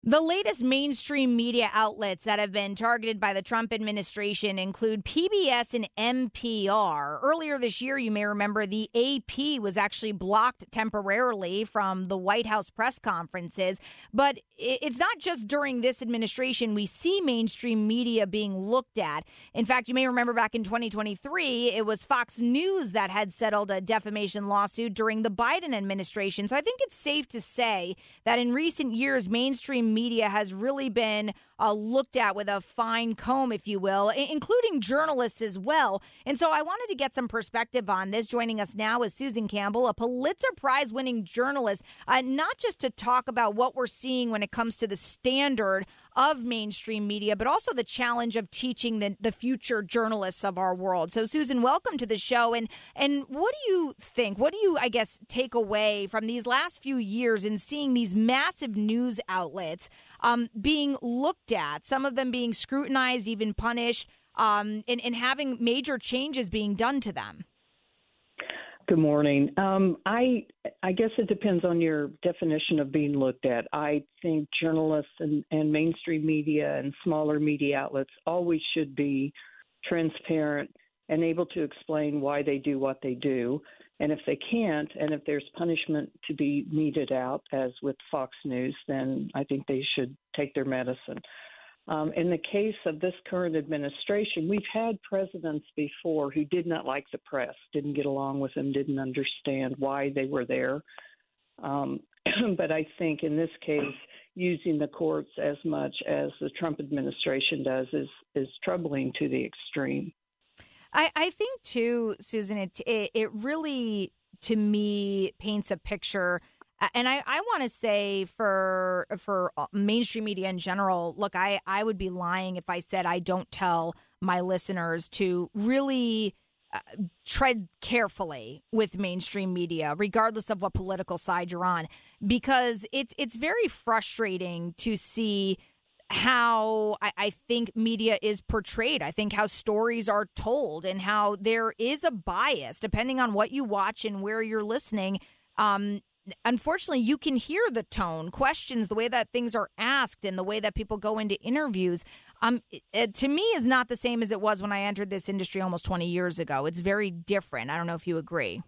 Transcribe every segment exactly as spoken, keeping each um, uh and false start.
The latest mainstream media outlets that have been targeted by the Trump administration include P B S and N P R. Earlier this year, you may remember the A P was actually blocked temporarily from the White House press conferences. But it's not just during this administration we see mainstream media being looked at. In fact, you may remember back in twenty twenty-three, it was Fox News that had settled a defamation lawsuit during the Biden administration. So I think it's safe to say that in recent years, mainstream media has really been uh, looked at with a fine comb, if you will, including journalists as well. And so I wanted to get some perspective on this. Joining us now is Susan Campbell, a Pulitzer Prize winning journalist, uh, not just to talk about what we're seeing when it comes to the standard of mainstream media, but also the challenge of teaching the, the future journalists of our world. So, Susan, welcome to the show. And and what do you think? What do you, I guess, take away from these last few years in seeing these massive news outlets um, being looked at, some of them being scrutinized, even punished, um, and, and having major changes being done to them? Good morning. Um, I I guess it depends on your definition of being looked at. I think journalists and, and mainstream media and smaller media outlets always should be transparent and able to explain why they do what they do. And if they can't, and if there's punishment to be meted out, as with Fox News, then I think they should take their medicine. Um, in the case of this current administration, we've had presidents before who did not like the press, didn't get along with them, didn't understand why they were there. Um, but I think in this case, using the courts as much as the Trump administration does is, is troubling to the extreme. I, I think, too, Susan, it, it, it really, to me, paints a picture. And I, I want to say for for mainstream media in general, look, I, I would be lying if I said I don't tell my listeners to really uh, tread carefully with mainstream media, regardless of what political side you're on, because it's it's very frustrating to see how I, I think media is portrayed. I think how stories are told and how there is a bias depending on what you watch and where you're listening. Um, Unfortunately, you can hear the tone, questions, the way that things are asked and the way that people go into interviews. Um, it, it, to me, is not the same as it was when I entered this industry almost twenty years ago. It's very different. I don't know if you agree.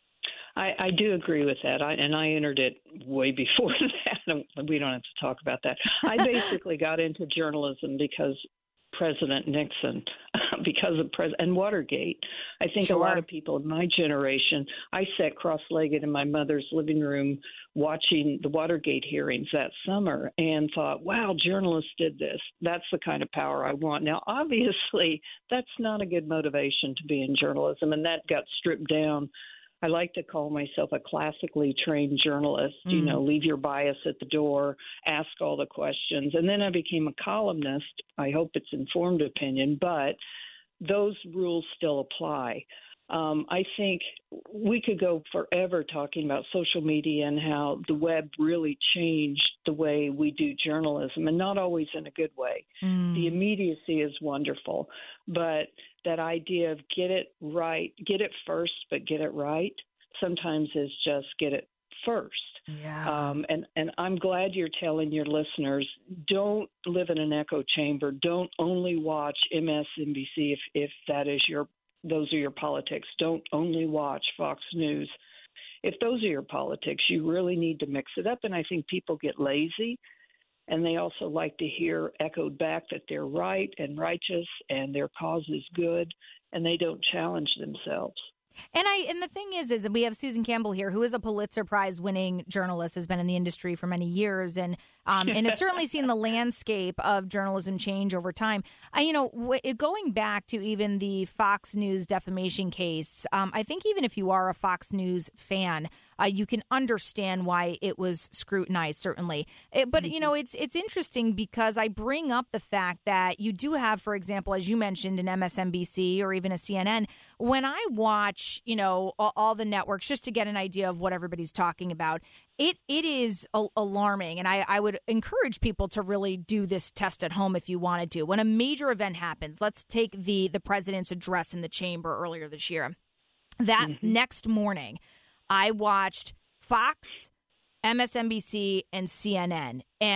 I, I do agree with that. I, and I entered it way before that. We don't have to talk about that. I basically got into journalism because President Nixon, because of Pres and Watergate. I think Sure. a lot of people in my generation, I sat cross-legged in my mother's living room watching the Watergate hearings that summer and thought, wow, journalists did this. That's the kind of power I want. Now, obviously, that's not a good motivation to be in journalism, and that got stripped down. I like to call myself a classically trained journalist, mm. you know, leave your bias at the door, ask all the questions. And then I became a columnist. I hope it's informed opinion, but those rules still apply. Um, I think we could go forever talking about social media and how the web really changed the way we do journalism, and not always in a good way. Mm. The immediacy is wonderful, but that idea of get it right, get it first, but get it right, sometimes is just get it first. Yeah. Um, and, and I'm glad you're telling your listeners, don't live in an echo chamber. Don't only watch M S N B C if, if that is your those are your politics. Don't only watch Fox News. If those are your politics, you really need to mix it up. And I think people get lazy, and they also like to hear echoed back that they're right and righteous and their cause is good, and they don't challenge themselves. And I and the thing is, is we have Susan Campbell here, who is a Pulitzer Prize winning journalist, has been in the industry for many years, and um, and has certainly seen the landscape of journalism change over time. I, you know, w- going back to even the Fox News defamation case, um, I think even if you are a Fox News fan, uh, you can understand why it was scrutinized, certainly. It, but, you know, it's it's interesting because I bring up the fact that you do have, for example, as you mentioned, an M S N B C or even a C N N. When I watch, you know, all, all the networks, just to get an idea of what everybody's talking about, it it is a- alarming. And I, I would encourage people to really do this test at home if you wanted to. When a major event happens, let's take the, the president's address in the chamber earlier this year. That mm-hmm. next morning, I watched Fox, M S N B C, and C N N. And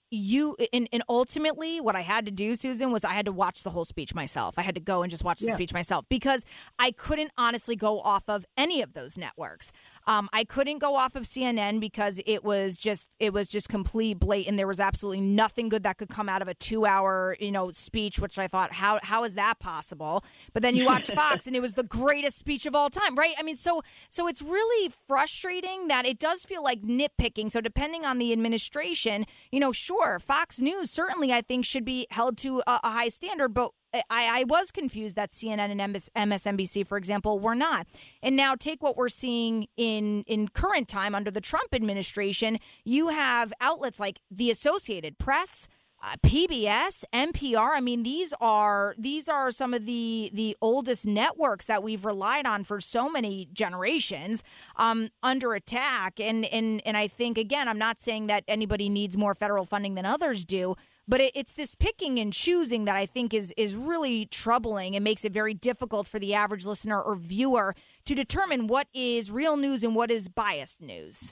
you and, and ultimately what I had to do, Susan, was I had to watch the whole speech myself. I had to go and just watch the Yeah. speech myself because I couldn't honestly go off of any of those networks. Um, I couldn't go off of C N N because it was just it was just complete blatant. There was absolutely nothing good that could come out of a two hour, you know, speech, which I thought, how how is that possible? But then you watch Fox and it was the greatest speech of all time, right? I mean, so so it's really frustrating that it does feel like nitpicking. So depending on the administration, you know, sure, Fox News certainly I think should be held to a, a high standard, but I, I was confused that C N N and M S N B C, for example, were not. And now take what we're seeing in, in current time under the Trump administration. You have outlets like the Associated Press, uh, P B S, N P R. I mean, these are these are some of the, the oldest networks that we've relied on for so many generations um, under attack. And, and, and I think, again, I'm not saying that anybody needs more federal funding than others do. But it, it's this picking and choosing that I think is is really troubling and makes it very difficult for the average listener or viewer to determine what is real news and what is biased news.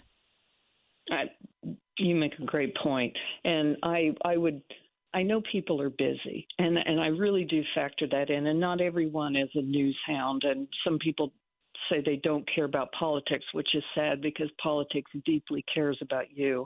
I, you make a great point, and I I would I know people are busy, and and I really do factor that in. And not everyone is a news hound, and some people say they don't care about politics, which is sad because politics deeply cares about you.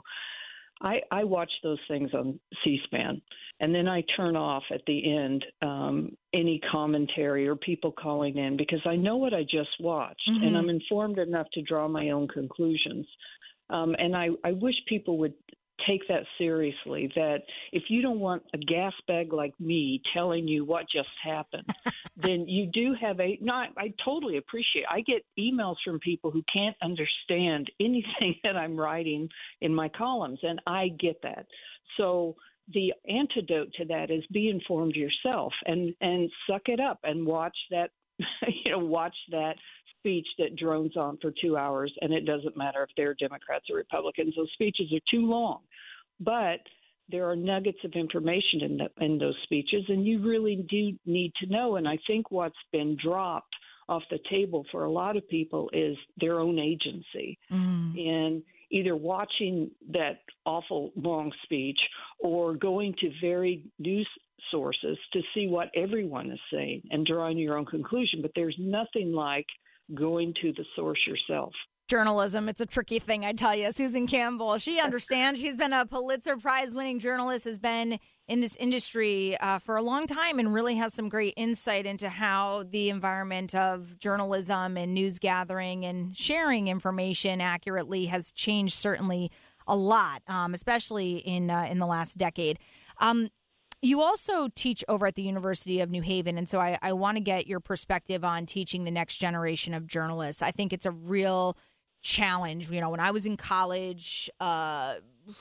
I, I watch those things on C-SPAN, and then I turn off at the end um, any commentary or people calling in because I know what I just watched, mm-hmm. and I'm informed enough to draw my own conclusions. Um, and I, I wish people would take that seriously, that if you don't want a gas bag like me telling you what just happened, then you do have a – no, I, I totally appreciate – I get emails from people who can't understand anything that I'm writing in my columns, and I get that. So the antidote to that is be informed yourself and, and suck it up and watch that – you know, watch that speech that drones on for two hours, and it doesn't matter if they're Democrats or Republicans. Those speeches are too long. But there are nuggets of information in, the, in those speeches, and you really do need to know. And I think what's been dropped off the table for a lot of people is their own agency. Mm. And either watching that awful long speech or going to varied news sources to see what everyone is saying and drawing your own conclusion. But there's nothing like going to the source yourself. Journalism, it's a tricky thing, I tell you. Susan Campbell, she understands. She's been a Pulitzer Prize-winning journalist, has been in this industry uh, for a long time and really has some great insight into how the environment of journalism and news gathering and sharing information accurately has changed certainly a lot, um, especially in uh, in the last decade. Um, You also teach over at the University of New Haven, and so I, I want to get your perspective on teaching the next generation of journalists. I think it's a real challenge. You know, when I was in college uh,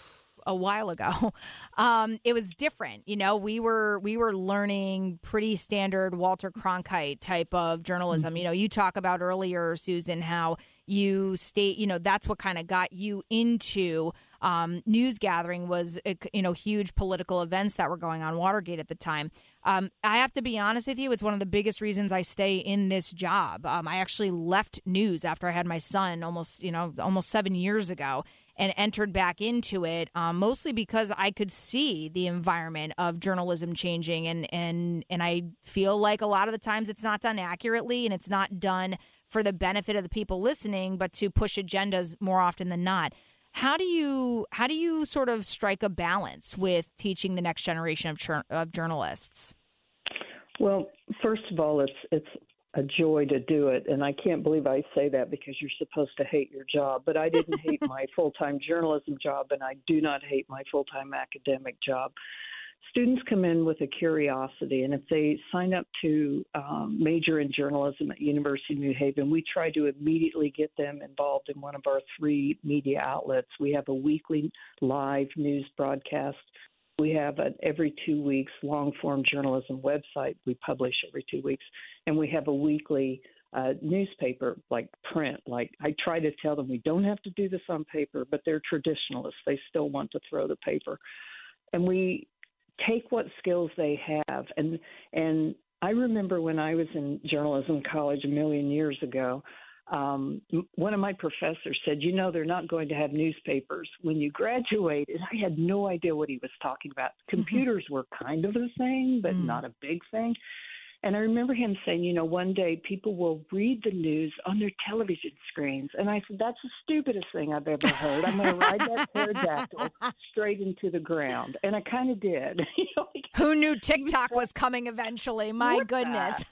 a while ago, um, it was different. You know, we were we were learning pretty standard Walter Cronkite type of journalism. Mm-hmm. You know, you talk about earlier, Susan, how you state, you know, that's what kind of got you into um, news gathering was, you know, huge political events that were going on, Watergate at the time. Um, I have to be honest with you, it's one of the biggest reasons I stay in this job. Um, I actually left news after I had my son almost, you know, almost seven years ago and entered back into it, um, mostly because I could see the environment of journalism changing. And, and, and I feel like a lot of the times it's not done accurately and it's not done for the benefit of the people listening, but to push agendas more often than not. How do you how do you sort of strike a balance with teaching the next generation of chur- of journalists? Well, first of all, it's it's a joy to do it, and I can't believe I say that because you're supposed to hate your job. But I didn't hate my full-time journalism job, and I do not hate my full-time academic job. Students come in with a curiosity, and if they sign up to um, major in journalism at University of New Haven, we try to immediately get them involved in one of our three media outlets. We have a weekly live news broadcast. We have an every two weeks long-form journalism website we publish every two weeks, and we have a weekly uh, newspaper, like print. Like I try to tell them we don't have to do this on paper, but they're traditionalists. They still want to throw the paper. And we take what skills they have. And and I remember when I was in journalism college a million years ago, um, one of my professors said, you know, they're not going to have newspapers when you graduate. And I had no idea what he was talking about. Computers were kind of a thing, but Mm. not a big thing. And I remember him saying, you know, one day people will read the news on their television screens. And I said, that's the stupidest thing I've ever heard. I'm going to ride that pterodactyl straight into the ground. And I kind of did. You know, like, who knew TikTok was coming eventually? My what goodness.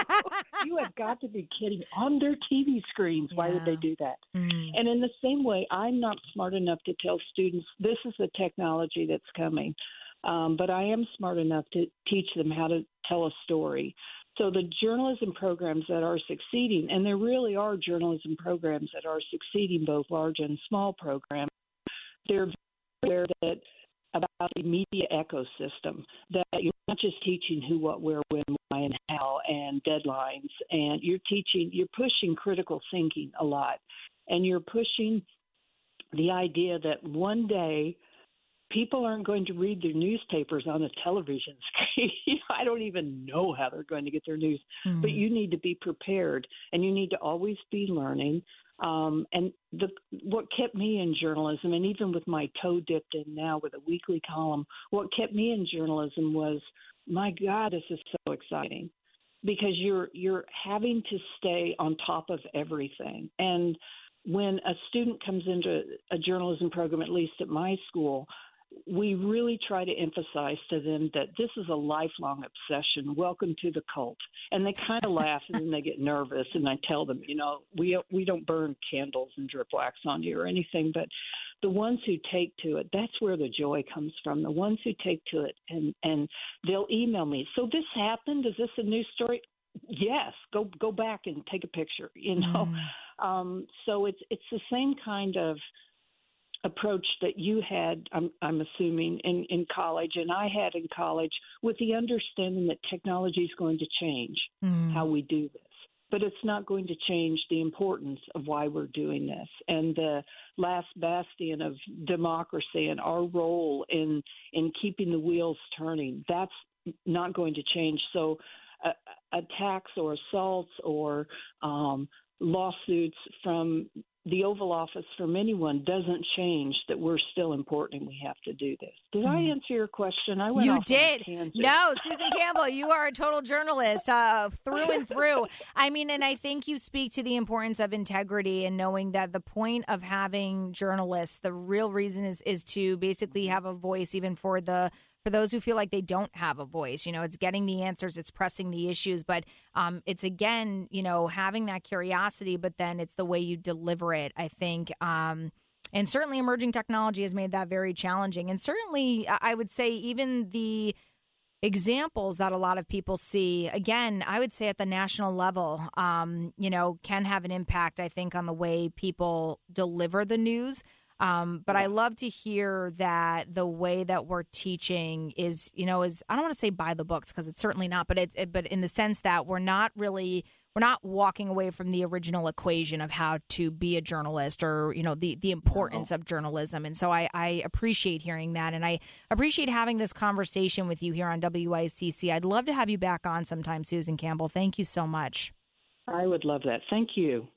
You have got to be kidding. On their T V screens, why Yeah. would they do that? Mm. And in the same way, I'm not smart enough to tell students this is the technology that's coming. Um, but I am smart enough to teach them how to tell a story. So the journalism programs that are succeeding, and there really are journalism programs that are succeeding, both large and small programs, they're very aware that about the media ecosystem, that you're not just teaching who, what, where, when, why, and how, and deadlines, and you're teaching, you're pushing critical thinking a lot, and you're pushing the idea that one day people aren't going to read their newspapers on a television screen. I don't even know how they're going to get their news, Mm. but you need to be prepared, and you need to always be learning. Um, and the, what kept me in journalism, and even with my toe dipped in now with a weekly column, what kept me in journalism was, my God, this is so exciting, because you're you're having to stay on top of everything. And when a student comes into a journalism program, at least at my school, we really try to emphasize to them that this is a lifelong obsession. Welcome to the cult. And they kind of laugh and then they get nervous. And I tell them, you know, we we don't burn candles and drip wax on you or anything, but the ones who take to it, that's where the joy comes from. The ones who take to it, and, and they'll email me. So this happened? Is this a new story? Yes. Go go back and take a picture, you know. Mm. Um, so it's it's the same kind of approach that you had, I'm, I'm assuming, in, in college, and I had in college, with the understanding that technology is going to change mm. how we do this. But it's not going to change the importance of why we're doing this, and the last bastion of democracy and our role in in keeping the wheels turning. That's not going to change. So uh, attacks or assaults or um, lawsuits from the Oval Office from anyone doesn't change that we're still important and we have to do this. Did mm. I answer your question? I went You off did. On a tangent. No, Susan Campbell, you are a total journalist uh, through and through. I mean, and I think you speak to the importance of integrity and knowing that the point of having journalists, the real reason is is to basically have a voice even for the for those who feel like they don't have a voice. You know, it's getting the answers, it's pressing the issues, but um, it's, again, you know, having that curiosity, but then it's the way you deliver it, I think. Um, and certainly emerging technology has made that very challenging. And certainly, I would say, even the examples that a lot of people see, again, I would say at the national level, um, you know, can have an impact, I think, on the way people deliver the news. Um, but I love to hear that the way that we're teaching is, you know, is I don't want to say by the books, because it's certainly not, but it, it, but in the sense that we're not really we're not walking away from the original equation of how to be a journalist, or, you know, the, the importance of journalism. And so I, I appreciate hearing that. And I appreciate having this conversation with you here on W I C C. I'd love to have you back on sometime, Susan Campbell. Thank you so much. I would love that. Thank you.